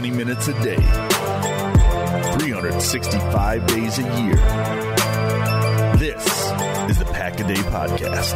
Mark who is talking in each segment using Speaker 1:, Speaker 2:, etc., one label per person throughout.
Speaker 1: 20 minutes a day, 365 days a year. This is the Pack-A-Day Podcast.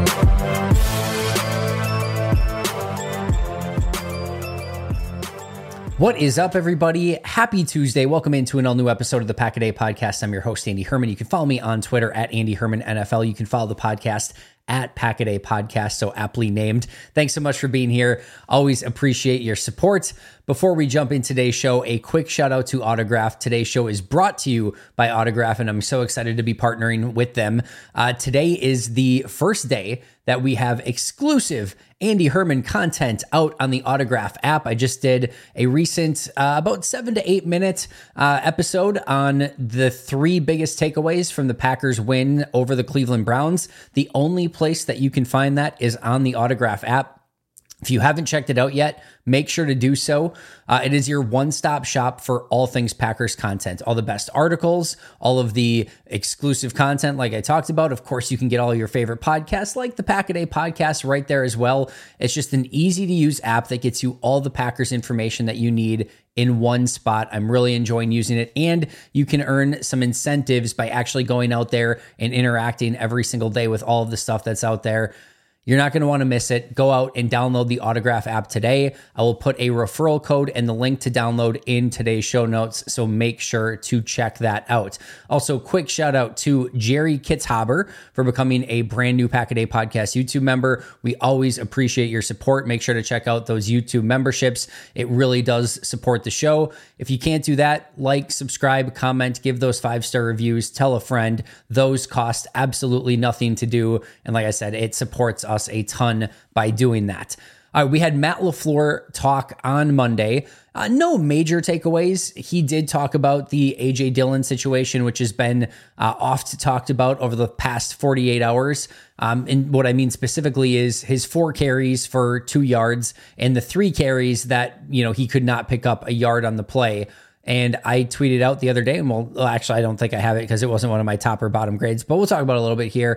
Speaker 2: What is up, everybody? Happy Tuesday. Welcome into an all-new episode of the Pack-A-Day Podcast. I'm your host, Andy Herman. You can follow me on Twitter at Andy Herman NFL. You can follow the podcast at Pack-A-Day Podcast, so aptly named. Thanks so much for being here. Always appreciate your support. Before we jump in today's show, a quick shout out to Autograph. Today's show is brought to you by Autograph, and I'm so excited to be partnering with them. Today is the first day that we have exclusive Andy Herman content out on the Autograph app. I just did a recent about 7 to 8 minute episode on the 3 biggest takeaways from the Packers win over the Cleveland Browns. The only place that you can find that is on the Autograph app. If you haven't checked it out yet, make sure to do so. It is your one-stop shop for all things Packers content, all the best articles, all of the exclusive content like I talked about. Of course, you can get all your favorite podcasts like the Pack-A-Day Podcast right there as well. It's just an easy-to-use app that gets you all the Packers information that you need in one spot. I'm really enjoying using it, and you can earn some incentives by actually going out there and interacting every single day with all of the stuff that's out there. You're not going to want to miss it. Go out and download the Autograph app today. I will put a referral code and the link to download in today's show notes, so make sure to check that out. Also, quick shout out to Jerry Kitzhaber for becoming a brand new Pack-A-Day Podcast YouTube member. We always appreciate your support. Make sure to check out those YouTube memberships. It really does support the show. If you can't do that, like, subscribe, comment, give those 5-star reviews, tell a friend. Those cost absolutely nothing to do. And like I said, it supports us a ton by doing that. All right, we had Matt LaFleur talk on Monday. No major takeaways. He did talk about the A.J. Dillon situation, which has been oft talked about over the past 48 hours. And what I mean specifically is his 4 carries for 2 yards and the 3 carries that, he could not pick up a yard on the play. And I tweeted out the other day, and well, actually, I don't think I have it because it wasn't one of my top or bottom grades, but we'll talk about it a little bit here.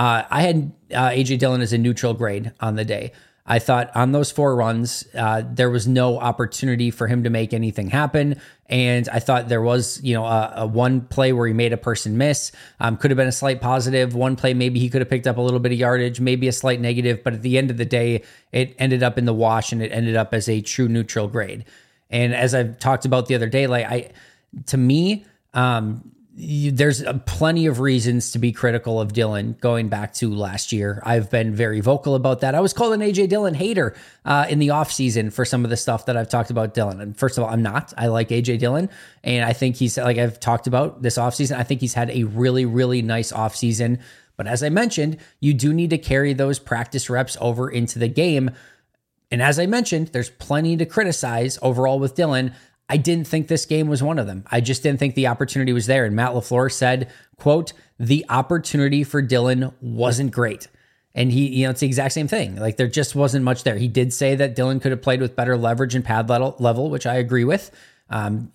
Speaker 2: I had A.J. Dillon as a neutral grade on the day. I thought on those 4 runs, there was no opportunity for him to make anything happen. And I thought there was, a one play where he made a person miss. Could have been a slight positive. One play, maybe he could have picked up a little bit of yardage, maybe a slight negative. But at the end of the day, it ended up in the wash, and it ended up as a true neutral grade. And as I've talked about the other day, there's plenty of reasons to be critical of Dillon going back to last year. I've been very vocal about that. I was called an A.J. Dillon hater in the offseason for some of the stuff that I've talked about Dillon. And first of all, I'm not. I like A.J. Dillon. And I think he's, like I've talked about this offseason, I think he's had a really, really nice offseason. But as I mentioned, you do need to carry those practice reps over into the game. And as I mentioned, there's plenty to criticize overall with Dillon. I didn't think this game was one of them. I just didn't think the opportunity was there. And Matt LaFleur said, quote, the opportunity for Dillon wasn't great. And he, it's the exact same thing. Like, there just wasn't much there. He did say that Dillon could have played with better leverage and pad level, which I agree with. And,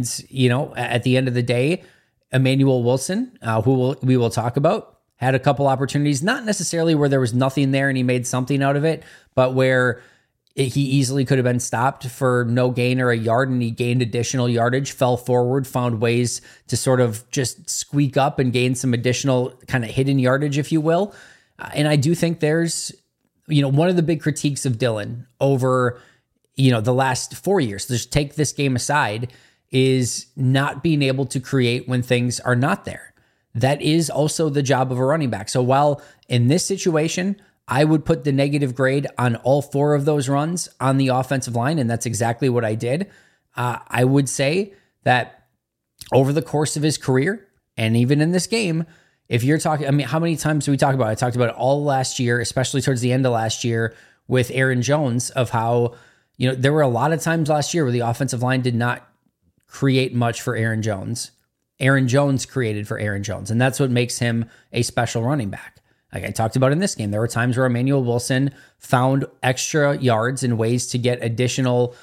Speaker 2: at the end of the day, Emmanuel Wilson, we will talk about, had a couple opportunities, not necessarily where there was nothing there and he made something out of it, but where he easily could have been stopped for no gain or a yard, and he gained additional yardage, fell forward, found ways to sort of just squeak up and gain some additional kind of hidden yardage, if you will. And I do think there's, one of the big critiques of Dillon over, the last 4 years, just take this game aside, is not being able to create when things are not there. That is also the job of a running back. So while in this situation, I would put the negative grade on all 4 of those runs on the offensive line, and that's exactly what I did. I would say that over the course of his career, and even in this game, if you're talking, how many times do we talk about it? I talked about it all last year, especially towards the end of last year with Aaron Jones, of how, there were a lot of times last year where the offensive line did not create much for Aaron Jones. Aaron Jones created for Aaron Jones, and that's what makes him a special running back. Like I talked about in this game, there were times where Emmanuel Wilson found extra yards and ways to get additional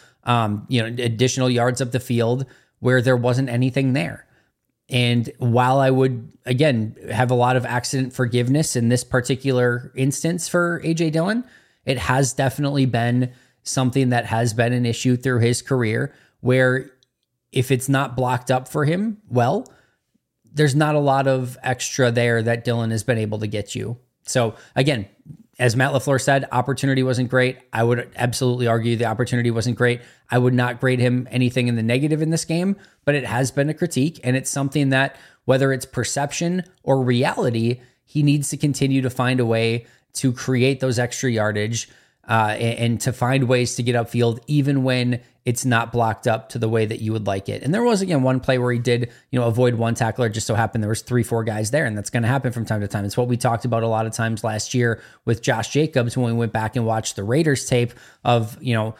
Speaker 2: yards up the field where there wasn't anything there. And while I would, again, have a lot of accident forgiveness in this particular instance for A.J. Dillon, it has definitely been something that has been an issue through his career where if it's not blocked up for him, well, there's not a lot of extra there that Dillon has been able to get you. So again, as Matt LaFleur said, opportunity wasn't great. I would absolutely argue the opportunity wasn't great. I would not grade him anything in the negative in this game, but it has been a critique, and it's something that, whether it's perception or reality, he needs to continue to find a way to create those extra yardage and to find ways to get upfield, even when it's not blocked up to the way that you would like it. And there was, again, one play where he did, avoid one tackler. It just so happened there was 3-4 guys there, and that's going to happen from time to time. It's what we talked about a lot of times last year with Josh Jacobs when we went back and watched the Raiders tape of, there's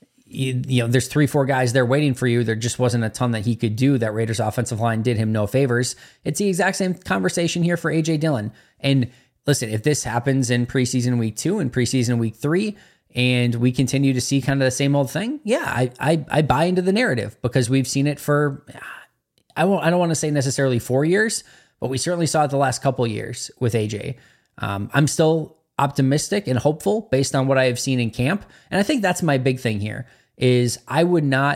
Speaker 2: 3-4 guys there waiting for you. There just wasn't a ton that he could do. That Raiders offensive line did him no favors. It's the exact same conversation here for AJ Dillon. And listen, if this happens in preseason week 2 and preseason week 3, and we continue to see kind of the same old thing, yeah, I buy into the narrative, because we've seen it for, I don't want to say necessarily 4 years, but we certainly saw it the last couple of years with AJ. I'm still optimistic and hopeful based on what I have seen in camp. And I think that's my big thing here is I'm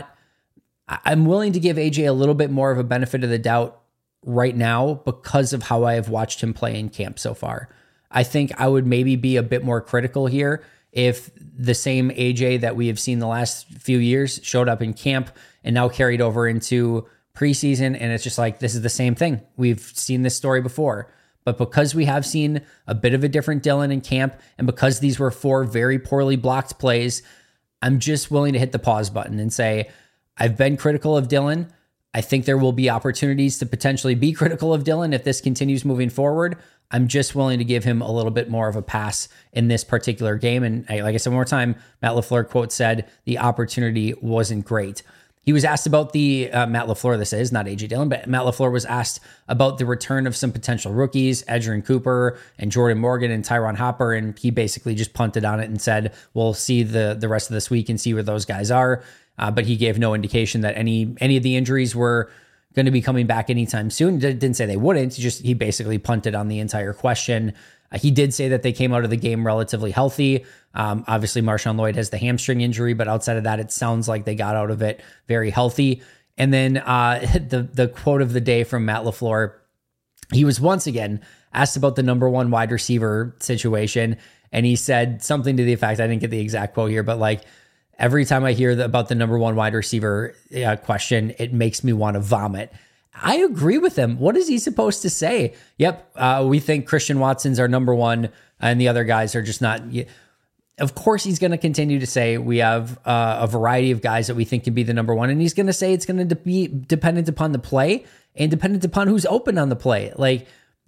Speaker 2: willing to give AJ a little bit more of a benefit of the doubt right now because of how I have watched him play in camp so far. I think I would maybe be a bit more critical here if the same AJ that we have seen the last few years showed up in camp and now carried over into preseason. And it's just like, this is the same thing. We've seen this story before. But because we have seen a bit of a different Dillon in camp, and because these were 4 very poorly blocked plays, I'm just willing to hit the pause button and say, I've been critical of Dillon. I think there will be opportunities to potentially be critical of Dillon if this continues moving forward. I'm just willing to give him a little bit more of a pass in this particular game. And like I said one more time, Matt LaFleur quote said, the opportunity wasn't great. He was asked about Matt LaFleur, this is not AJ Dillon, but Matt LaFleur was asked about the return of some potential rookies, Edgerrin Cooper and Jordan Morgan and Tyron Hopper. And he basically just punted on it and said, we'll see the rest of this week and see where those guys are. But he gave no indication that any of the injuries were going to be coming back anytime soon. Didn't say they wouldn't. He basically punted on the entire question. He did say that they came out of the game relatively healthy. Obviously, Marshawn Lloyd has the hamstring injury, but outside of that, it sounds like they got out of it very healthy. And then the quote of the day from Matt LaFleur, he was once again asked about the number 1 wide receiver situation, and he said something to the effect, I didn't get the exact quote here, but like, every time I hear about the number 1 wide receiver question, it makes me want to vomit. I agree with him. What is he supposed to say? Yep, we think Christian Watson's our number 1, and the other guys are just not. Of course, he's going to continue to say we have a variety of guys that we think can be the number 1, and he's going to say it's going to be dependent upon the play and dependent upon who's open on the play. Like,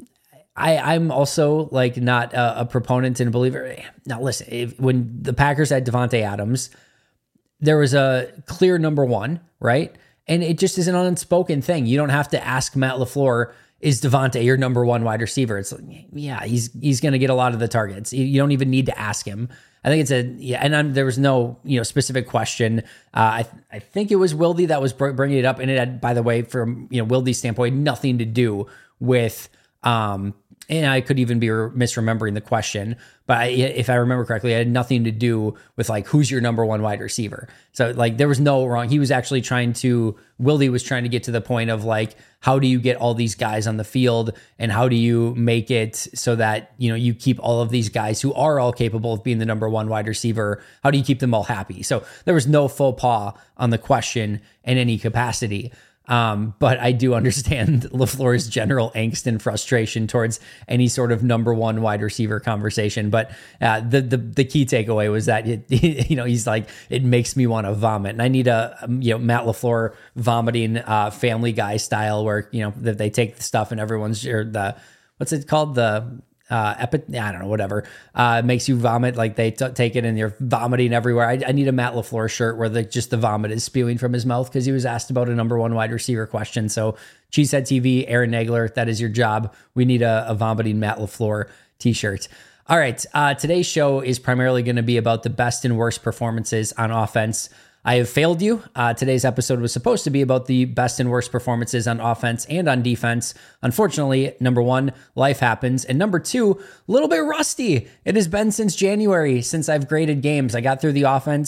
Speaker 2: I'm also like not a proponent and a believer. Now, listen, when the Packers had Devontae Adams, there was a clear number 1, right? And it just is an unspoken thing. You don't have to ask Matt LaFleur, is Devontae your number 1 wide receiver? It's like, yeah, he's going to get a lot of the targets. You don't even need to ask him. I think there was no specific question. I think it was Wildy that was bringing it up, and it had, by the way, from Wildy's standpoint, nothing to do with. And I could even be misremembering the question, but if I remember correctly, it had nothing to do with like, who's your number 1 wide receiver. So like, there was no wrong. He was actually Wildy was trying to get to the point of like, how do you get all these guys on the field, and how do you make it so that, you keep all of these guys who are all capable of being the number 1 wide receiver? How do you keep them all happy? So there was no faux pas on the question in any capacity. But I do understand LaFleur's general angst and frustration towards any sort of number 1 wide receiver conversation. But the key takeaway was that he's like, it makes me want to vomit, and I need a Matt LaFleur vomiting Family Guy style, where that they take the stuff and everyone's what's it called, I don't know, whatever, makes you vomit, like they take it and you're vomiting everywhere. I need a Matt LaFleur shirt where just the vomit is spewing from his mouth, because he was asked about a number 1 wide receiver question. So Cheesehead TV, Aaron Nagler, that is your job. We need a vomiting Matt LaFleur t-shirt. All right, today's show is primarily going to be about the best and worst performances on offense. I have failed you. Today's episode was supposed to be about the best and worst performances on offense and on defense. Unfortunately, number 1, life happens. And number 2, a little bit rusty. It has been since January since I've graded games. I got through the offense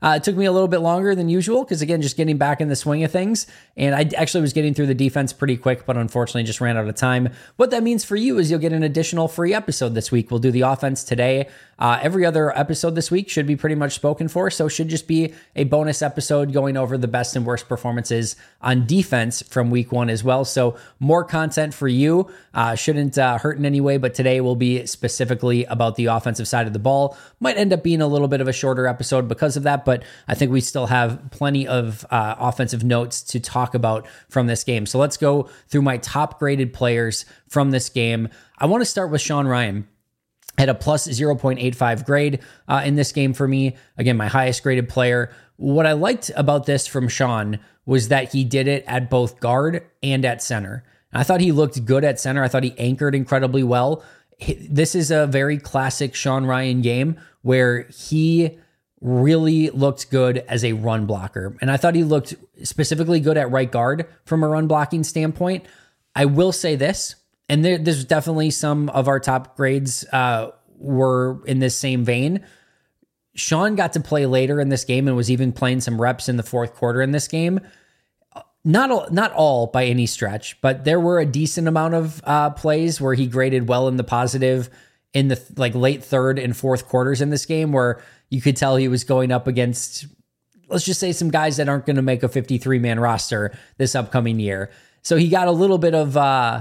Speaker 2: It took me a little bit longer than usual because, again, just getting back in the swing of things. And I actually was getting through the defense pretty quick, but unfortunately just ran out of time. What that means for you is you'll get an additional free episode this week. We'll do the offense today. Every other episode this week should be pretty much spoken for, so should just be a bonus episode going over the best and worst performances on defense from week 1 as well. So more content for you. Shouldn't hurt in any way, but today will be specifically about the offensive side of the ball. Might end up being a little bit of a shorter episode because of that, but I think we still have plenty of offensive notes to talk about from this game. So let's go through my top graded players from this game. I want to start with Sean Rhyan. Had a plus 0.85 grade in this game for me. Again, my highest graded player. What I liked about this from Sean was that he did it at both guard and at center. I thought he looked good at center. I thought he anchored incredibly well. This is a very classic Sean Rhyan game where he really looked good as a run blocker. And I thought he looked specifically good at right guard from a run blocking standpoint. I will say this, and there's definitely some of our top grades were in this same vein. Sean got to play later in this game and was even playing some reps in the fourth quarter in this game. Not all by any stretch, but there were a decent amount of plays where he graded well in the positive in the late third and fourth quarters in this game, where you could tell he was going up against, let's just say, some guys that aren't going to make a 53-man roster this upcoming year. So he got a little bit of,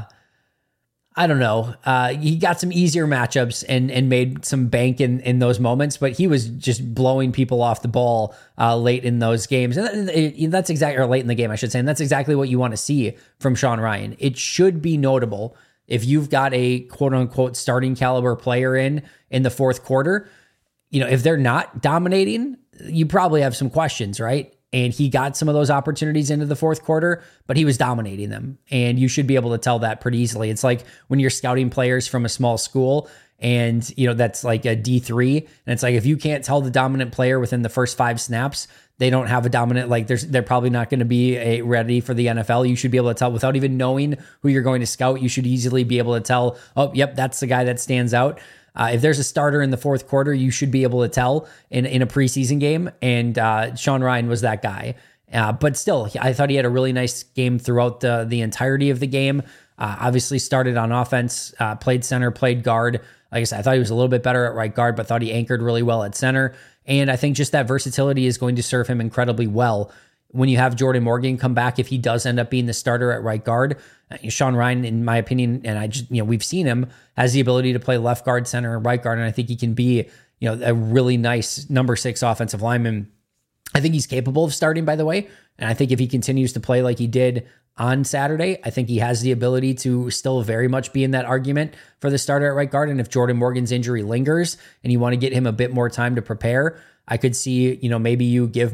Speaker 2: he got some easier matchups and made some bank in those moments, but he was just blowing people off the ball late in those games. And that's exactly, or late in the game, I should say. And that's exactly what you want to see from Sean Rhyan. It should be notable if you've got a quote unquote starting caliber player in the fourth quarter. If they're not dominating, you probably have some questions, right? And he got some of those opportunities into the fourth quarter, but he was dominating them. And you should be able to tell that pretty easily. It's like when you're scouting players from a small school and, that's like a D3. And it's like, if you can't tell the dominant player within the first 5 snaps, they don't have a dominant, they're probably not going to be ready for the NFL. You should be able to tell without even knowing who you're going to scout. You should easily be able to tell, oh, yep, that's the guy that stands out. If there's a starter in the fourth quarter, you should be able to tell in a preseason game. And Sean Rhyan was that guy. But still, I thought he had a really nice game throughout the entirety of the game. Obviously started on offense, played center, played guard. Like I said, I thought he was a little bit better at right guard, but thought he anchored really well at center. And I think just that versatility is going to serve him incredibly well. When you have Jordan Morgan come back, if he does end up being the starter at right guard, Sean Rhyan, in my opinion, and we've seen him, has the ability to play left guard, center, and right guard. And I think he can be, a really nice number 6 offensive lineman. I think he's capable of starting, by the way. And I think if he continues to play like he did on Saturday, I think he has the ability to still very much be in that argument for the starter at right guard. And if Jordan Morgan's injury lingers and you want to get him a bit more time to prepare, I could see, maybe you give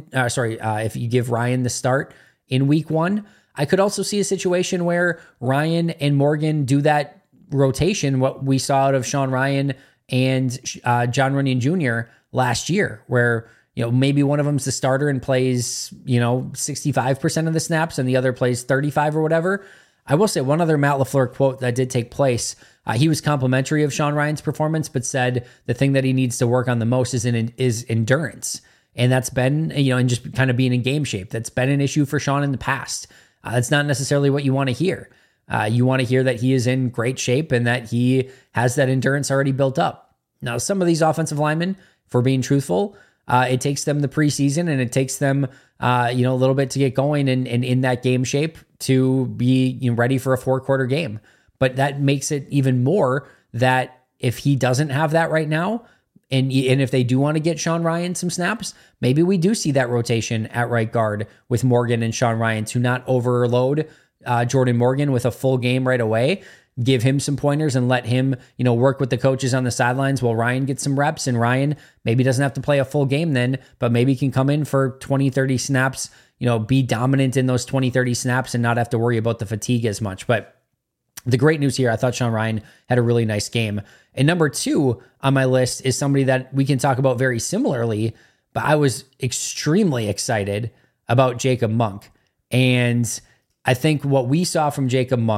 Speaker 2: if you give Rhyan the start in week 1. I could also see a situation where Rhyan and Morgan do that rotation, what we saw out of Sean Rhyan and John Runyan Jr. last year, where, maybe one of them's the starter and plays, 65% of the snaps and the other plays 35 or whatever. I will say one other Matt LaFleur quote that did take place. He was complimentary of Sean Ryan's performance, but said the thing that he needs to work on the most is endurance. And that's been, and just kind of being in game shape. That's been an issue for Sean in the past. That's not necessarily what you want to hear. You want to hear that he is in great shape and that he has that endurance already built up. Now, some of these offensive linemen, for being truthful, it takes them the preseason and it takes them, a little bit to get going and in that game shape to be ready for a 4-quarter game. But that makes it even more that if he doesn't have that right now, and if they do want to get Sean Rhyan some snaps, maybe we do see that rotation at right guard with Morgan and Sean Rhyan to not overload Jordan Morgan with a full game right away. Give him some pointers and let him, work with the coaches on the sidelines while Rhyan gets some reps. And Rhyan maybe doesn't have to play a full game then, but maybe can come in for 20, 30 snaps, be dominant in those 20, 30 snaps and not have to worry about the fatigue as much. But the great news here, I thought Sean Rhyan had a really nice game. And number 2 on my list is somebody that we can talk about very similarly, but I was extremely excited about Jacob Monk. And I think what we saw from Jacob Monk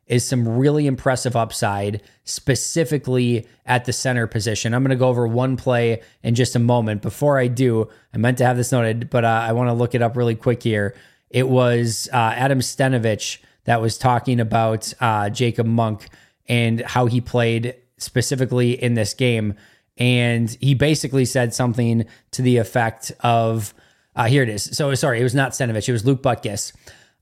Speaker 2: is some really impressive upside, specifically at the center position. I'm going to go over one play in just a moment. Before I do, I meant to have this noted, but I want to look it up really quick here. It was Adam Stenavich that was talking about Jacob Monk and how he played specifically in this game. And he basically said something to the effect of, here it is. So sorry, it was not Stenavich. It was Luke Butkus.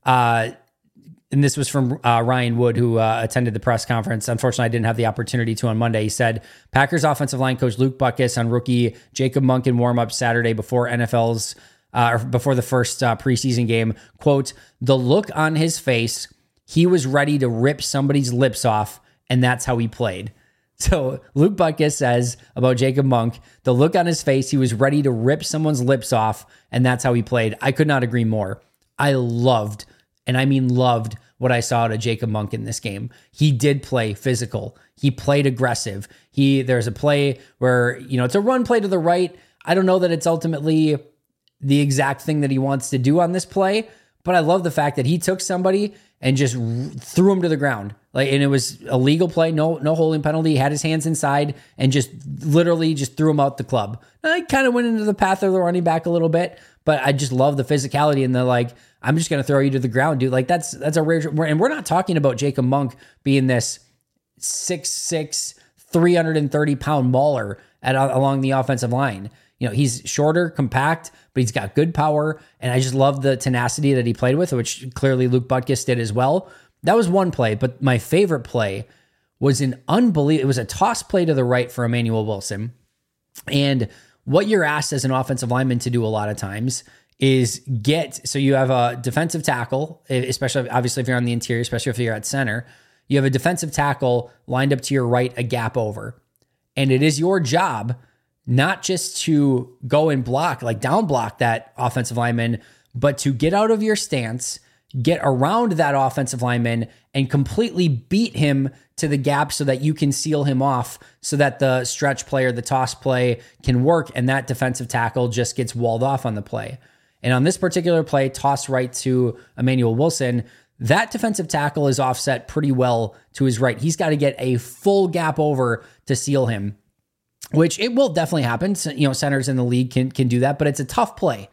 Speaker 2: And this was from Ryan Wood, who attended the press conference. Unfortunately, I didn't have the opportunity to on Monday. He said, Packers offensive line coach Luke Butkus on rookie Jacob Monk in warm-up Saturday before before the first preseason game. Quote, the look on his face, he was ready to rip somebody's lips off, and that's how he played. So Luke Butkus says about Jacob Monk, the look on his face, he was ready to rip someone's lips off, and that's how he played. I could not agree more. I loved, and I mean loved, what I saw out of Jacob Monk in this game. He did play physical. He played aggressive. There's a play where, it's a run play to the right. I don't know that it's ultimately the exact thing that he wants to do on this play, but I love the fact that he took somebody and just threw him to the ground. And it was a legal play, no holding penalty. He had his hands inside and just literally just threw him out the club. I kind of went into the path of the running back a little bit, but I just love the physicality and the I'm just going to throw you to the ground, dude. That's a rare, and we're not talking about Jacob Monk being this 6'6", 330-pound mauler along the offensive line. He's shorter, compact, but he's got good power, and I just love the tenacity that he played with, which clearly Luke Butkus did as well. That was one play, but my favorite play was it was a toss play to the right for Emmanuel Wilson. And what you're asked as an offensive lineman to do a lot of times is so you have a defensive tackle, especially obviously if you're on the interior, especially if you're at center, you have a defensive tackle lined up to your right, a gap over. And it is your job not just to go and down block that offensive lineman, but to get out of your stance, get around that offensive lineman and completely beat him to the gap so that you can seal him off so that the stretch play or the toss play can work and that defensive tackle just gets walled off on the play. And on this particular play, toss right to Emmanuel Wilson, that defensive tackle is offset pretty well to his right. He's got to get a full gap over to seal him, which it will definitely happen. Centers in the league can do that, but it's a tough play.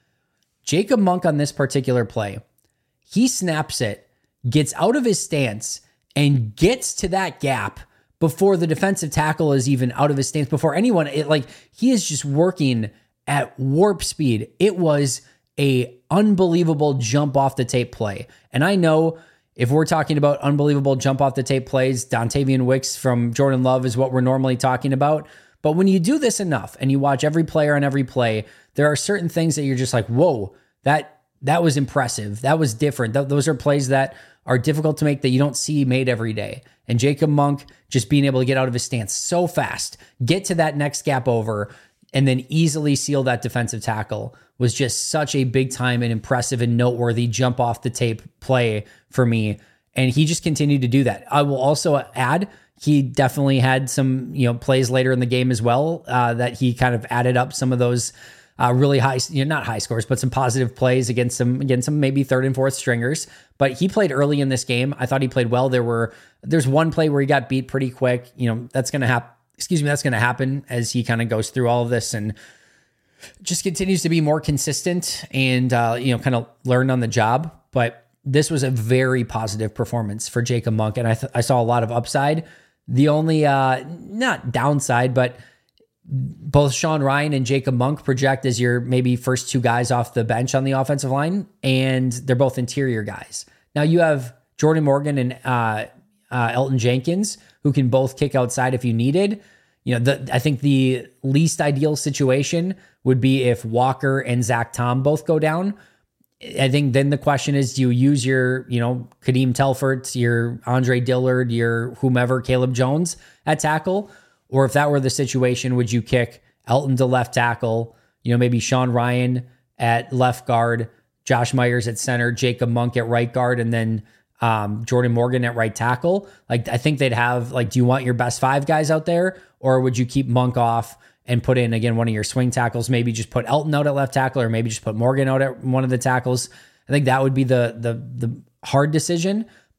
Speaker 2: Jacob Monk on this particular play, he snaps it, gets out of his stance, and gets to that gap before the defensive tackle is even out of his stance, before anyone, he is just working at warp speed. It was a unbelievable jump off the tape play. And I know if we're talking about unbelievable jump off the tape plays, Dontavian Wicks from Jordan Love is what we're normally talking about. But when you do this enough and you watch every player on every play, there are certain things that you're just like, whoa, that was impressive. That was different. Those are plays that are difficult to make that you don't see made every day. And Jacob Monk just being able to get out of his stance so fast, get to that next gap over, and then easily seal that defensive tackle was just such a big time and impressive and noteworthy jump off the tape play for me. And he just continued to do that. I will also add, he definitely had some, plays later in the game as well that he kind of added up some of those really high, not high scores, but some positive plays against some maybe third and fourth stringers. But he played early in this game. I thought he played well. There's one play where he got beat pretty quick. That's going to happen. That's going to happen as he kind of goes through all of this and just continues to be more consistent and, kind of learn on the job. But this was a very positive performance for Jacob Monk. And I saw a lot of upside. The only, not downside, but both Sean Rhyan and Jacob Monk project as your maybe first two guys off the bench on the offensive line. And they're both interior guys. Now you have Jordan Morgan and Elton Jenkins, who can both kick outside if you needed. I think the least ideal situation would be if Walker and Zach Tom both go down. I think then the question is, do you use your, Kadeem Telfort, your Andre Dillard, your whomever, Caleb Jones at tackle? Or if that were the situation, would you kick Elton to left tackle, maybe Sean Rhyan at left guard, Josh Myers at center, Jacob Monk at right guard, and then Jordan Morgan at right tackle? I think they'd have, do you want your best five guys out there? Or would you keep Monk off and put in, again, one of your swing tackles? Maybe just put Elton out at left tackle, or maybe just put Morgan out at one of the tackles. I think that would be the hard decision.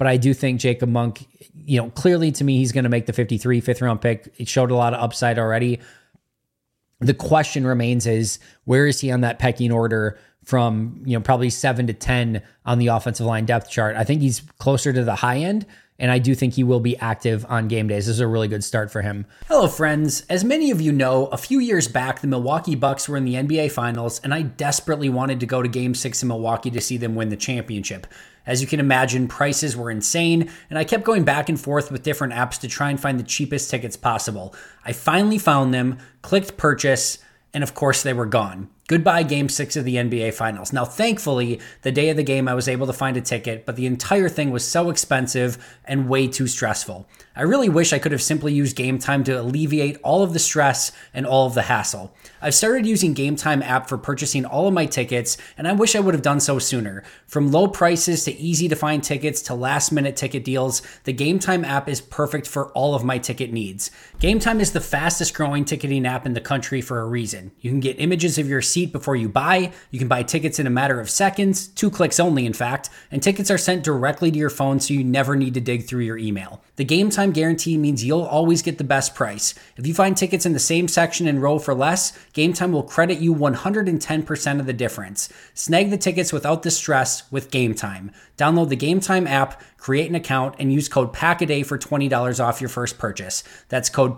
Speaker 2: but I do think Jacob Monk, clearly to me, he's going to make the 53 fifth round pick. It showed a lot of upside already. The question remains is, where is he on that pecking order from, probably 7 to 10 on the offensive line depth chart? I think he's closer to the high end, and I do think he will be active on game days. This is a really good start for him. Hello, friends. As many of you know, a few years back, the Milwaukee Bucks were in the NBA Finals, and I desperately wanted to go to Game 6 in Milwaukee to see them win the championship. As you can imagine, prices were insane, and I kept going back and forth with different apps to try and find the cheapest tickets possible. I finally found them, clicked purchase, and of course they were gone. Goodbye Game 6 of the NBA Finals. Now, thankfully, the day of the game I was able to find a ticket, but the entire thing was so expensive and way too stressful. I really wish I could have simply used Game Time to alleviate all of the stress and all of the hassle. I've started using Game Time app for purchasing all of my tickets, and I wish I would have done so sooner. From low prices to easy to find tickets to last minute ticket deals, the Game Time app is perfect for all of my ticket needs. Game Time is the fastest growing ticketing app in the country for a reason. You can get images of your seat before you buy, you can buy tickets in a matter of seconds, 2 clicks only in fact, and tickets are sent directly to your phone so you never need to dig through your email. The Game Time guarantee means you'll always get the best price. If you find tickets in the same section and row for less, Game Time will credit you 110% of the difference. Snag the tickets without the stress with Game Time. Download the Game Time app, create an account, and use code PACKADAY for $20 off your first purchase. That's code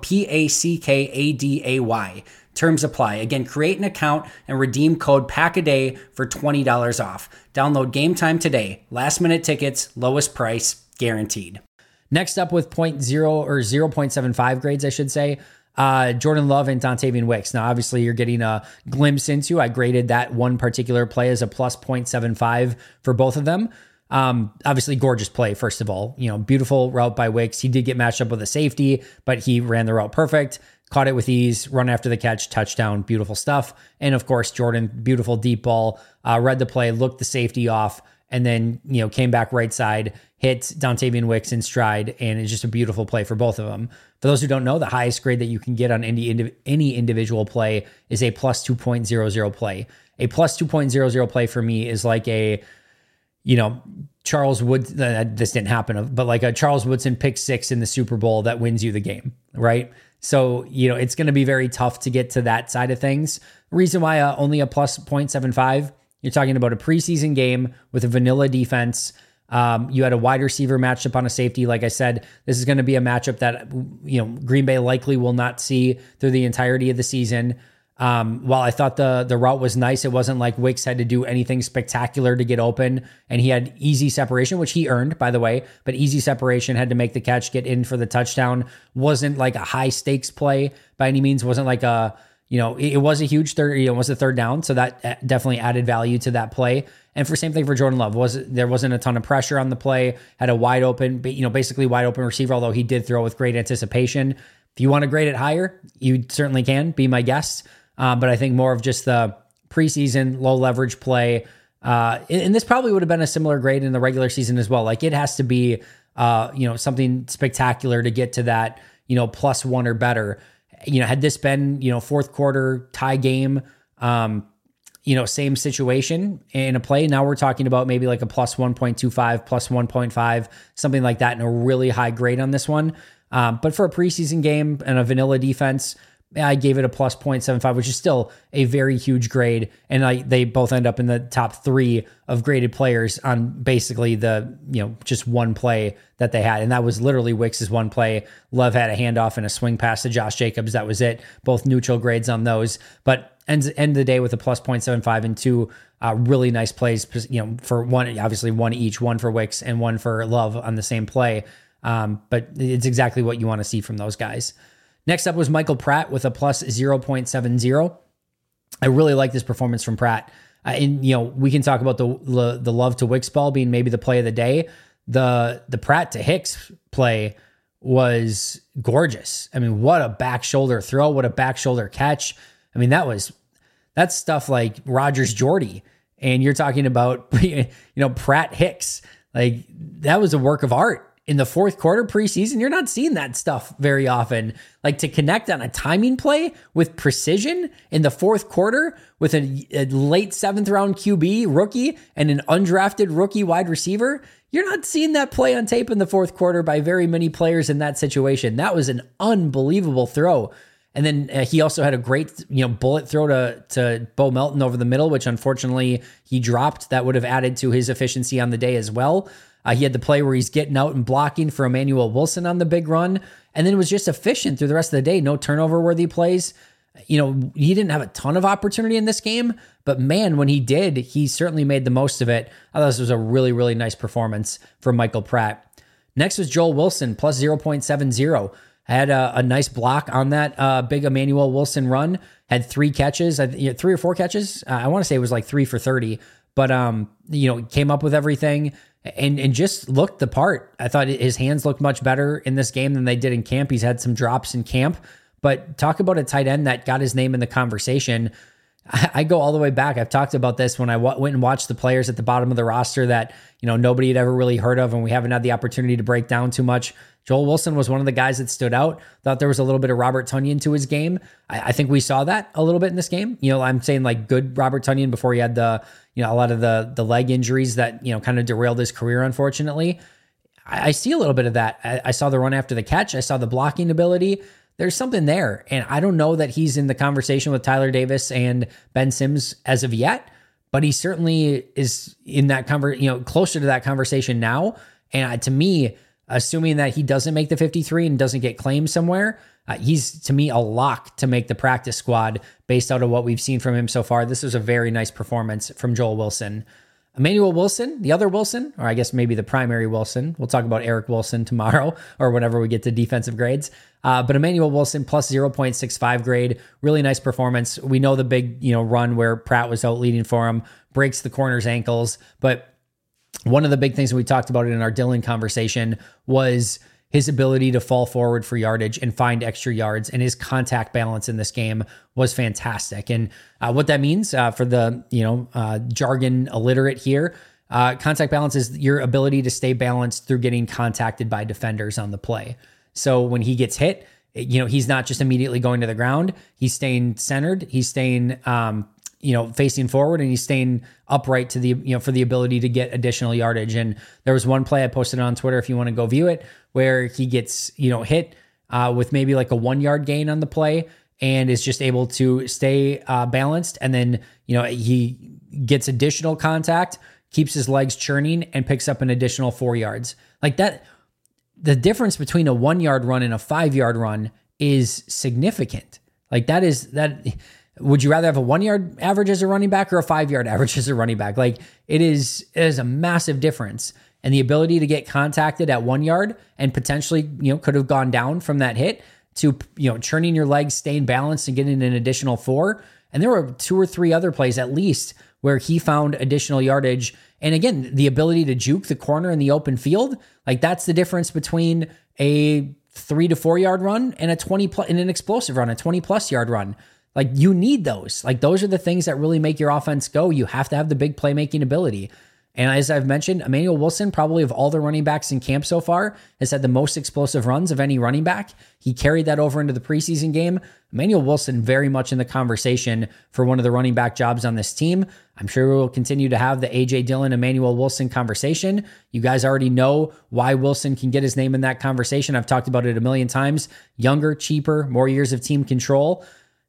Speaker 2: PACKADAY. Terms apply. Again, create an account and redeem code PACKADAY for $20 off. Download Game Time today. Last minute tickets, lowest price, guaranteed. Next up with 0.0 or 0.75 grades, I should say, Jordan Love and Dontavian Wicks. Now, obviously, you're getting a glimpse into, I graded that one particular play as a plus 0.75 for both of them. Obviously, gorgeous play, first of all. Beautiful route by Wicks. He did get matched up with a safety, but he ran the route perfect. Caught it with ease, run after the catch, touchdown, beautiful stuff. And of course, Jordan, beautiful deep ball, read the play, looked the safety off, and then, came back right side, hit Dontavian Wicks in stride, and it's just a beautiful play for both of them. For those who don't know, the highest grade that you can get on any individual play is a plus 2.00 play. A plus 2.00 play for me is like a, Charles Woods, this didn't happen, but like a Charles Woodson pick 6 in the Super Bowl that wins you the game, right? So, it's going to be very tough to get to that side of things. Reason why only a plus 0.75, you're talking about a preseason game with a vanilla defense. You had a wide receiver matched up on a safety. Like I said, this is going to be a matchup that, Green Bay likely will not see through the entirety of the season. While I thought the route was nice, it wasn't like Wicks had to do anything spectacular to get open, and he had easy separation, which he earned, by the way, but easy separation, had to make the catch, get in for the touchdown. Wasn't like a high stakes play by any means. Wasn't like a, it was a huge third, it was a third down. So that definitely added value to that play. And same thing for Jordan Love. There wasn't a ton of pressure on the play, had a wide open, basically wide open receiver, although he did throw with great anticipation. If you want to grade it higher, you certainly can, be my guest. But I think more of just the preseason low leverage play. And this probably would have been a similar grade in the regular season as well. Like it has to be, something spectacular to get to that, plus 1 or better. Had this been, fourth quarter tie game, same situation in a play. Now we're talking about maybe like a plus 1.25, plus 1.5, something like that, and a really high grade on this one. But for a preseason game and a vanilla defense, I gave it a plus 0.75, which is still a very huge grade. And they both end up in the top 3 of graded players on basically the, just one play that they had. And that was literally Wicks' one play. Love had a handoff and a swing pass to Josh Jacobs. That was it. Both neutral grades on those. But end of the day with a plus 0.75 and 2 really nice plays, for one, obviously one each, one for Wicks and one for Love on the same play. But it's exactly what you want to see from those guys. Next up was Michael Pratt with a plus 0.70. I really like this performance from Pratt. And, we can talk about the Love to Wicks ball being maybe the play of the day. The Pratt to Hicks play was gorgeous. I mean, what a back shoulder throw. What a back shoulder catch. I mean, that's stuff like Rogers Jordy. And you're talking about, Pratt Hicks. Like that was a work of art. In the fourth quarter preseason, you're not seeing that stuff very often. Like to connect on a timing play with precision in the fourth quarter with a late 7th round QB rookie and an undrafted rookie wide receiver. You're not seeing that play on tape in the fourth quarter by very many players in that situation. That was an unbelievable throw. And then he also had a great, bullet throw to Bo Melton over the middle, which unfortunately he dropped. That would have added to his efficiency on the day as well. He had the play where he's getting out and blocking for Emmanuel Wilson on the big run, and then was just efficient through the rest of the day. No turnover-worthy plays. He didn't have a ton of opportunity in this game, but man, when he did, he certainly made the most of it. I thought this was a really, really nice performance from Michael Pratt. Next was Joel Wilson, plus 0.70. Had a nice block on that big Emmanuel Wilson run. Had 3 catches, 3 or 4 catches. I want to say it was like 3 for 30, but came up with everything and just looked the part. I thought his hands looked much better in this game than they did in camp. He's had some drops in camp, but talk about a tight end that got his name in the conversation. I go all the way back. I've talked about this when I went and watched the players at the bottom of the roster that, nobody had ever really heard of, and we haven't had the opportunity to break down too much. Joel Wilson was one of the guys that stood out. Thought there was a little bit of Robert Tonyan to his game. I think we saw that a little bit in this game. I'm saying like good Robert Tonyan before he had a lot of the leg injuries that, kind of derailed his career, unfortunately. I see a little bit of that. I saw the run after the catch. I saw the blocking ability. There's something there. And I don't know that he's in the conversation with Tyler Davis and Ben Sims as of yet, but he certainly is in that closer to that conversation now. And to me, assuming that he doesn't make the 53 and doesn't get claimed somewhere, he's, to me, a lock to make the practice squad based out of what we've seen from him so far. This was a very nice performance from Joel Wilson. Emmanuel Wilson, the other Wilson, or I guess maybe the primary Wilson. We'll talk about Eric Wilson tomorrow or whenever we get to defensive grades. But Emmanuel Wilson plus 0.65 grade. Really nice performance. We know the big, run where Pratt was out leading for him, breaks the corner's ankles, but one of the big things that we talked about in our Dillon conversation was his ability to fall forward for yardage and find extra yards, and his contact balance in this game was fantastic. And what that means for the jargon illiterate here, contact balance is your ability to stay balanced through getting contacted by defenders on the play. So when he gets hit, he's not just immediately going to the ground. He's staying centered. He's staying facing forward, and he's staying upright to the, for the ability to get additional yardage. And there was one play I posted on Twitter, if you want to go view it, where he gets, hit with maybe like a 1 yard gain on the play and is just able to stay balanced. And then, he gets additional contact, keeps his legs churning, and picks up an additional 4 yards. Like that, the difference between a 1 yard run and a 5 yard run is significant. Like that. Would you rather have a 1 yard average as a running back or a 5 yard average as a running back? Like it is a massive difference. And the ability to get contacted at 1 yard and potentially, could have gone down from that hit to, churning your legs, staying balanced and getting an additional 4. And there were 2 or 3 other plays at least where he found additional yardage. And again, the ability to juke the corner in the open field, like that's the difference between a 3 to 4 yard run and an explosive run, a 20+ yard run. Like you need those. Like those are the things that really make your offense go. You have to have the big playmaking ability. And as I've mentioned, Emmanuel Wilson, probably of all the running backs in camp so far, has had the most explosive runs of any running back. He carried that over into the preseason game. Emmanuel Wilson very much in the conversation for one of the running back jobs on this team. I'm sure we'll continue to have the A.J. Dillon, Emmanuel Wilson conversation. You guys already know why Wilson can get his name in that conversation. I've talked about it a million times. Younger, cheaper, more years of team control.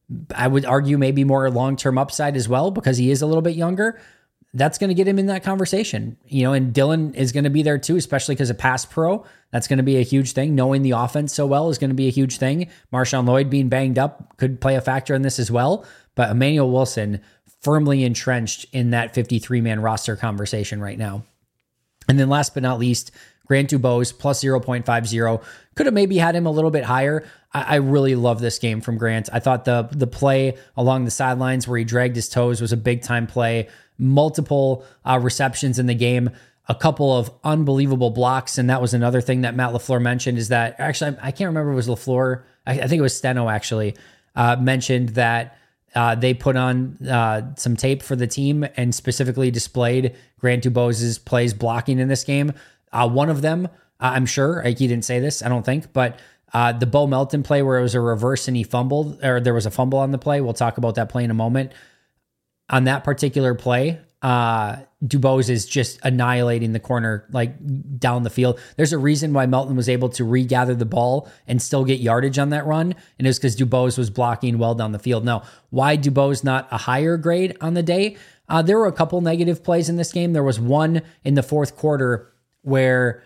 Speaker 2: I would argue maybe more long-term upside as well because he is a little bit younger. That's going to get him in that conversation, and Dillon is going to be there too, especially because of pass pro. That's going to be a huge thing. Knowing the offense so well is going to be a huge thing. Marshawn Lloyd being banged up could play a factor in this as well. But Emmanuel Wilson firmly entrenched in that 53-man roster conversation right now. And then last but not least, Grant Dubose plus 0.50. Could have maybe had him a little bit higher. I really love this game from Grant. I thought the play along the sidelines where he dragged his toes was a big time play. Multiple receptions in the game, a couple of unbelievable blocks. And that was another thing that Matt LaFleur mentioned is that actually, I can't remember if it was LaFleur. I think it was Steno actually mentioned that they put on some tape for the team and specifically displayed Grant Dubose's plays blocking in this game. One of them, I'm sure, he didn't say this, I don't think, but the Bo Melton play where it was a reverse and he fumbled, or there was a fumble on the play. We'll talk about that play in a moment. On that particular play, Dubose is just annihilating the corner, like down the field. There's a reason why Melton was able to regather the ball and still get yardage on that run. And it's because Dubose was blocking well down the field. Now, why Dubose not a higher grade on the day? There were a couple negative plays in this game. There was one in the fourth quarter where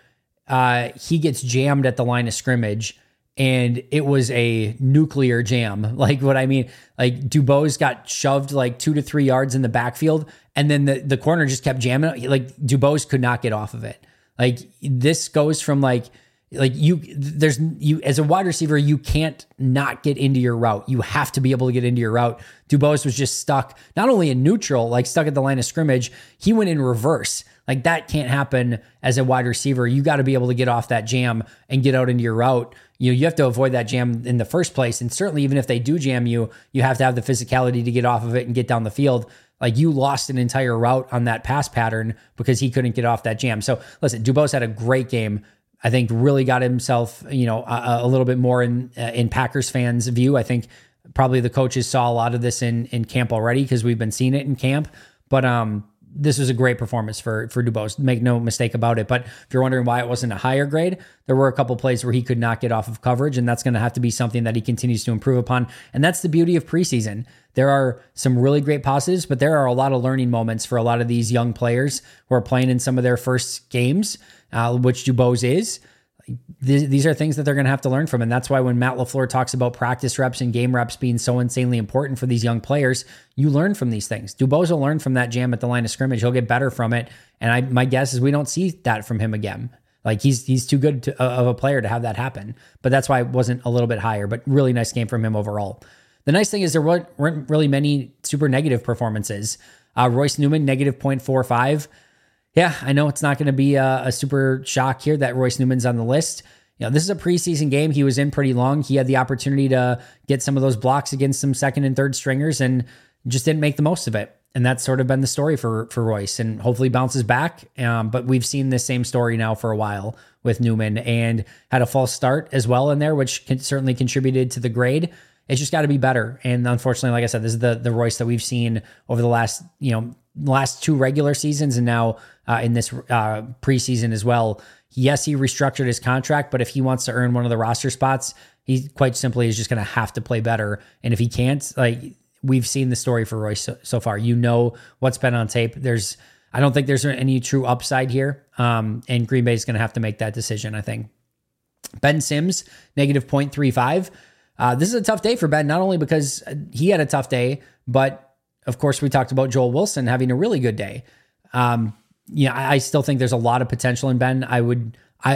Speaker 2: he gets jammed at the line of scrimmage, and it was a nuclear jam. Like what I mean, like Dubose got shoved like 2 to 3 yards in the backfield, and then the corner just kept jamming. Like Dubose could not get off of it. Like this goes from like you as a wide receiver, you can't not get into your route. You have to be able to get into your route. Dubose was just stuck, not only in neutral, like stuck at the line of scrimmage, he went in reverse. Like that can't happen as a wide receiver. You got to be able to get off that jam and get out into your route. You have to avoid that jam in the first place. And certainly even if they do jam you, you have to have the physicality to get off of it and get down the field. Like you lost an entire route on that pass pattern because he couldn't get off that jam. So listen, Dubose had a great game. I think really got himself, a little bit more in Packers fans' view. I think probably the coaches saw a lot of this in camp already because we've been seeing it in camp. But this was a great performance for Dubose. Make no mistake about it. But if you're wondering why it wasn't a higher grade, there were a couple plays where he could not get off of coverage, and that's going to have to be something that he continues to improve upon. And that's the beauty of preseason. There are some really great positives, but there are a lot of learning moments for a lot of these young players who are playing in some of their first games, which Dubose is. These are things that they're going to have to learn from. And that's why when Matt LaFleur talks about practice reps and game reps being so insanely important for these young players, you learn from these things. Dubose will learn from that jam at the line of scrimmage. He'll get better from it. And my guess is we don't see that from him again. Like he's too good of a player to have that happen. But that's why it wasn't a little bit higher, but really nice game from him overall. The nice thing is there weren't really many super negative performances. Royce Newman, negative 0.45. Yeah, I know it's not going to be a super shock here that Royce Newman's on the list. This is a preseason game. He was in pretty long. He had the opportunity to get some of those blocks against some second and third stringers and just didn't make the most of it. And that's sort of been the story for Royce, and hopefully bounces back. But we've seen this same story now for a while with Newman, and had a false start as well in there, which certainly contributed to the grade. It's just got to be better. And unfortunately, like I said, this is the Royce that we've seen over the last two regular seasons, and now in this preseason as well. Yes, he restructured his contract, but if he wants to earn one of the roster spots, he quite simply is just going to have to play better. And if he can't, we've seen the story for Royce so far. What's been on tape. I don't think there's any true upside here. And Green Bay is going to have to make that decision, I think. Ben Sims, negative 0.35. This is a tough day for Ben, not only because he had a tough day, but of course we talked about Joel Wilson having a really good day. I still think there's a lot of potential in Ben. I would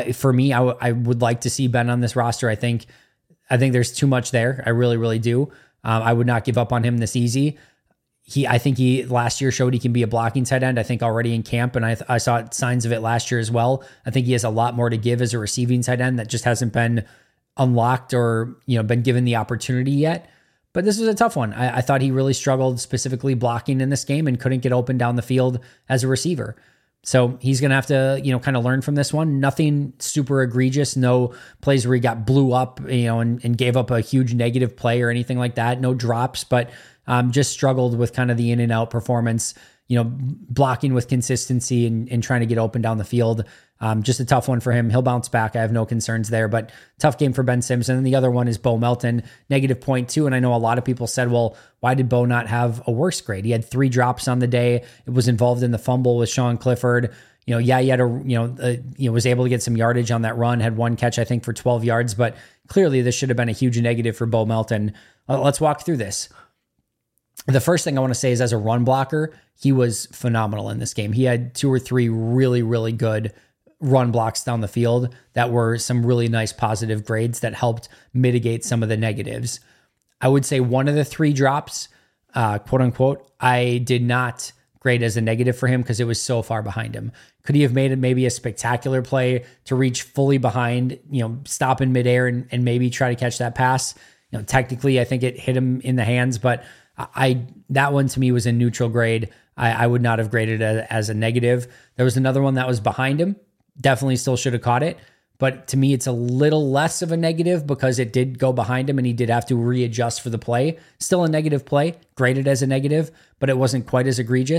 Speaker 2: like to see Ben on this roster. I think there's too much there. I really, really do. I would not give up on him this easy. I think he last year showed he can be a blocking tight end, I think already in camp. And I saw signs of it last year as well. I think he has a lot more to give as a receiving tight end that just hasn't been unlocked or, been given the opportunity yet. But this was a tough one. I thought he really struggled specifically blocking in this game and couldn't get open down the field as a receiver. So he's going to have to, kind of learn from this one. Nothing super egregious. No plays where he got blew up, and gave up a huge negative play or anything like that. No drops, but just struggled with kind of the in and out performance, blocking with consistency and trying to get open down the field. Just a tough one for him. He'll bounce back. I have no concerns there, but tough game for Ben Sims. And then the other one is Bo Melton, negative 0.2. And I know a lot of people said, well, why did Bo not have a worse grade? He had 3 drops on the day. It was involved in the fumble with Sean Clifford. He had was able to get some yardage on that run, had 1 catch, I think, for 12 yards, but clearly this should have been a huge negative for Bo Melton. Let's walk through this. The first thing I want to say is, as a run blocker, he was phenomenal in this game. He had 2 or 3 really, really good run blocks down the field that were some really nice positive grades that helped mitigate some of the negatives. I would say one of the 3 drops, quote unquote, I did not grade as a negative for him because it was so far behind him. Could he have made it maybe a spectacular play to reach fully behind, stop in midair and maybe try to catch that pass? Technically, I think it hit him in the hands, but that one to me was a neutral grade. I would not have graded it as a negative. There was another one that was behind him. Definitely still should have caught it. But to me, it's a little less of a negative because it did go behind him and he did have to readjust for the play. Still a negative play, graded as a negative, but it wasn't quite as egregious.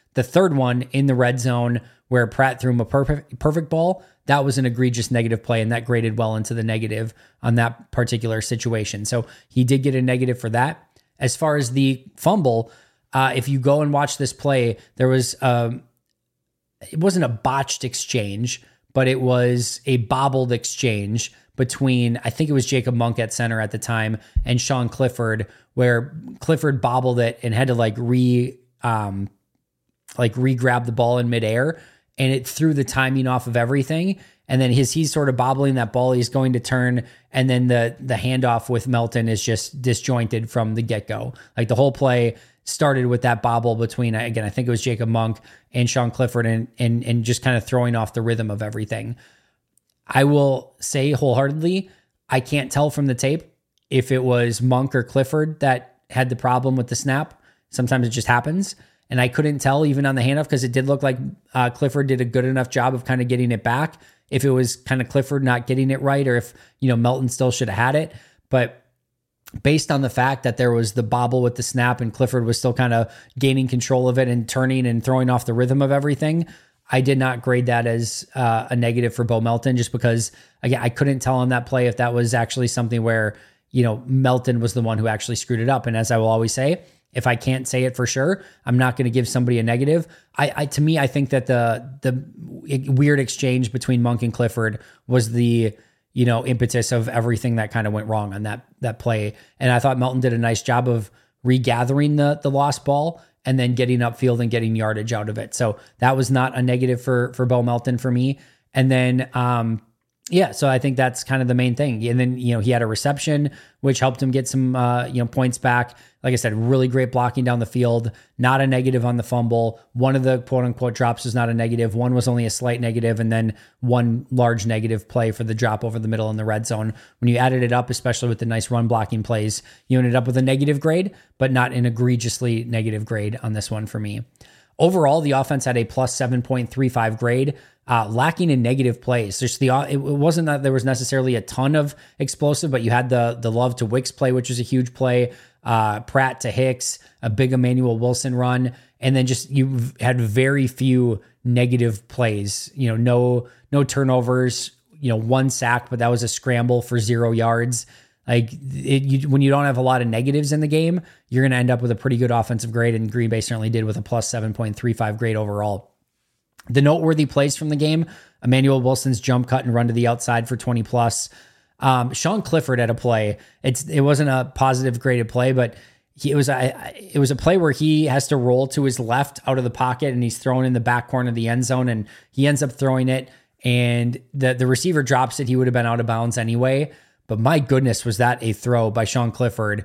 Speaker 2: The third one in the red zone where Pratt threw him a perfect ball, that was an egregious negative play, and that graded well into the negative on that particular situation. So he did get a negative for that. As far as the fumble, if you go and watch this play, there was it wasn't a botched exchange, but it was a bobbled exchange between, I think it was Jacob Monk at center at the time and Sean Clifford, where Clifford bobbled it and had to re-grab the ball in midair, and it threw the timing off of everything. And then he's sort of bobbling that ball. He's going to turn, and then the handoff with Melton is just disjointed from the get-go. Like the whole play started with that bobble between, again, I think it was Jacob Monk and Sean Clifford, and just kind of throwing off the rhythm of everything. I will say wholeheartedly, I can't tell from the tape if it was Monk or Clifford that had the problem with the snap. Sometimes it just happens. And I couldn't tell even on the handoff, because it did look like Clifford did a good enough job of kind of getting it back, if it was kind of Clifford not getting it right, or if, Melton still should have had it. But based on the fact that there was the bobble with the snap and Clifford was still kind of gaining control of it and turning and throwing off the rhythm of everything, I did not grade that as a negative for Bo Melton, just because, again, I couldn't tell on that play if that was actually something where, Melton was the one who actually screwed it up. And as I will always say, if I can't say it for sure, I'm not going to give somebody a negative. To me, I think that the weird exchange between Monk and Clifford was the, impetus of everything that kind of went wrong on that play. And I thought Melton did a nice job of regathering the lost ball and then getting upfield and getting yardage out of it. So that was not a negative for Bo Melton for me. And then, so I think that's kind of the main thing. And then, he had a reception, which helped him get some, points back. Like I said, really great blocking down the field, not a negative on the fumble. One of the quote unquote drops was not a negative. One was only a slight negative, and then one large negative play for the drop over the middle in the red zone. When you added it up, especially with the nice run blocking plays, you ended up with a negative grade, but not an egregiously negative grade on this one for me. Overall, the offense had a plus 7.35 grade, lacking in negative plays. It wasn't that there was necessarily a ton of explosive, but you had the Love to Wicks play, which was a huge play, Pratt to Hicks, a big Emmanuel Wilson run, and then just you had very few negative plays. No turnovers. One sack, but that was a scramble for 0 yards. When you don't have a lot of negatives in the game, you're going to end up with a pretty good offensive grade, and Green Bay certainly did with a plus 7.35 grade overall. The noteworthy plays from the game: Emmanuel Wilson's jump cut and run to the outside for 20 plus. Sean Clifford had a play. It wasn't a positive graded play, but it was a play where he has to roll to his left out of the pocket, and he's thrown in the back corner of the end zone, and he ends up throwing it, and the receiver drops it. He would have been out of bounds anyway. But my goodness, was that a throw by Sean Clifford.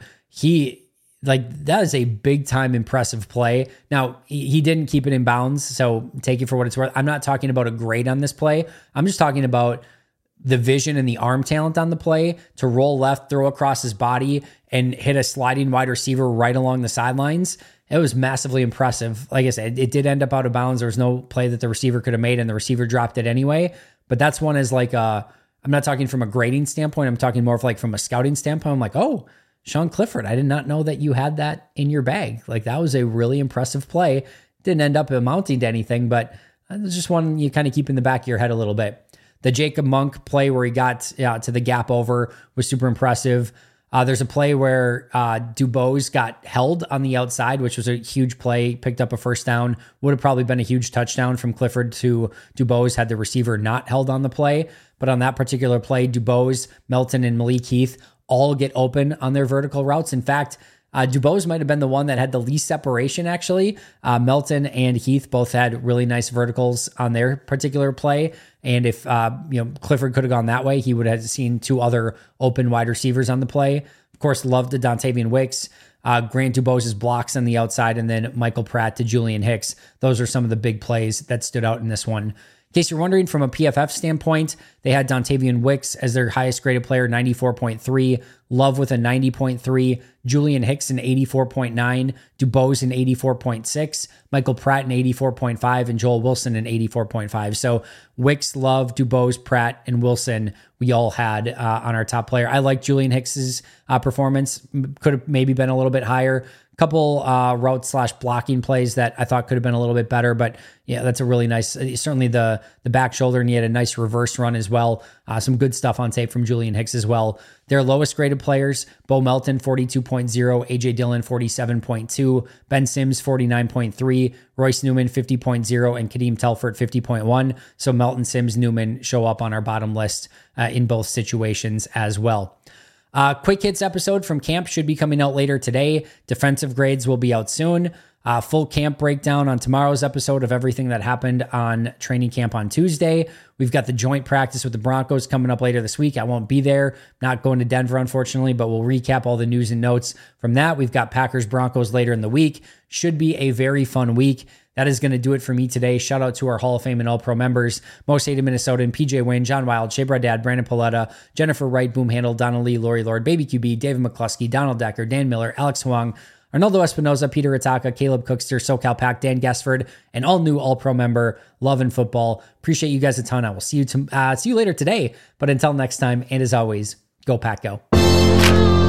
Speaker 2: That is a big time impressive play. Now, he didn't keep it in bounds, so take it for what it's worth. I'm not talking about a grade on this play. I'm just talking about the vision and the arm talent on the play to roll left, throw across his body, and hit a sliding wide receiver right along the sidelines. It was massively impressive. Like I said, it did end up out of bounds. There was no play that the receiver could have made, and the receiver dropped it anyway. But that's one as I'm not talking from a grading standpoint. I'm talking more of from a scouting standpoint. I'm like, oh, Sean Clifford, I did not know that you had that in your bag. That was a really impressive play. Didn't end up amounting to anything, but it's just one you kind of keep in the back of your head a little bit. The Jacob Monk play where he got to the gap over was super impressive. There's a play where Dubose got held on the outside, which was a huge play, picked up a first down. Would have probably been a huge touchdown from Clifford to Dubose had the receiver not held on the play. But on that particular play, Dubose, Melton, and Malik Heath all get open on their vertical routes. In fact, Dubose might have been the one that had the least separation, actually. Melton and Heath both had really nice verticals on their particular play. And if Clifford could have gone that way, he would have seen two other open wide receivers on the play. Of course, loved the Dontavian Wicks, Grant Dubose's blocks on the outside, and then Michael Pratt to Julian Hicks. Those are some of the big plays that stood out in this one. In case you're wondering, from a PFF standpoint, they had Dontavian Wicks as their highest graded player, 94.3, Love with a 90.3, Julian Hicks an 84.9, Dubose an 84.6, Michael Pratt an 84.5, and Joel Wilson an 84.5. So Wicks, Love, Dubose, Pratt, and Wilson, we all had on our top player. I like Julian Hicks's performance. Could have maybe been a little bit higher. A couple route/blocking plays that I thought could have been a little bit better, but yeah, that's a really nice, certainly the back shoulder, and he had a nice reverse run as well. Some good stuff on tape from Julian Hicks as well. Their lowest graded players, Bo Melton, 42.0, AJ Dillon, 47.2, Ben Sims, 49.3, Royce Newman, 50.0, and Kadeem Telford, 50.1. So Melton, Sims, Newman show up on our bottom list in both situations as well. Quick hits episode from camp should be coming out later today. Defensive grades will be out soon. Full camp breakdown on tomorrow's episode of everything that happened on training camp on Tuesday. We've got the joint practice with the Broncos coming up later this week. I won't be there. Not going to Denver, unfortunately, but we'll recap all the news and notes from that. We've got Packers Broncos later in the week. Should be a very fun week. That is going to do it for me today. Shout out to our Hall of Fame and All-Pro members, Most Hated Minnesotan, PJ Wynn, John Wild, Shea Bradad, Brandon Paletta, Jennifer Wright, Boom Handle, Donna Lee, Lori Lord, Baby QB, David McCluskey, Donald Decker, Dan Miller, Alex Huang, Arnoldo Espinoza, Peter Ataka, Caleb Cookster, SoCal Pack, Dan Gassford, and all new All-Pro member, Love and Football. Appreciate you guys a ton. I will see you later today. But until next time, and as always, go Pack, go.